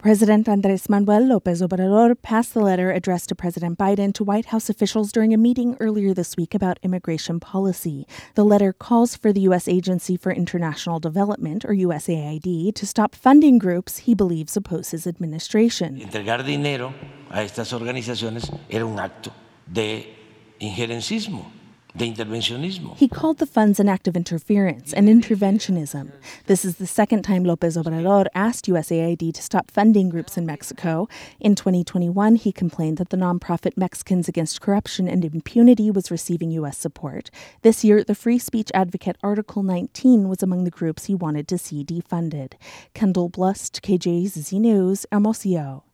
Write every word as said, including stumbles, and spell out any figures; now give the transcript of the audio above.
President Andrés Manuel López Obrador passed the letter addressed to President Biden to White House officials during a meeting earlier this week about immigration policy. The letter calls for the U S Agency for International Development, or U S A I D, to stop funding groups he believes oppose his administration. Entregar dinero a estas organizaciones era un acto de injerencismo. He called the funds an act of interference and interventionism. This is the second time López Obrador asked U S A I D to stop funding groups in Mexico. In twenty twenty-one, he complained that the nonprofit Mexicans Against Corruption and Impunity was receiving U S support. This year, the free speech advocate Article nineteen was among the groups he wanted to see defunded. Kendall Blust, K J Z Z News, Hermosillo.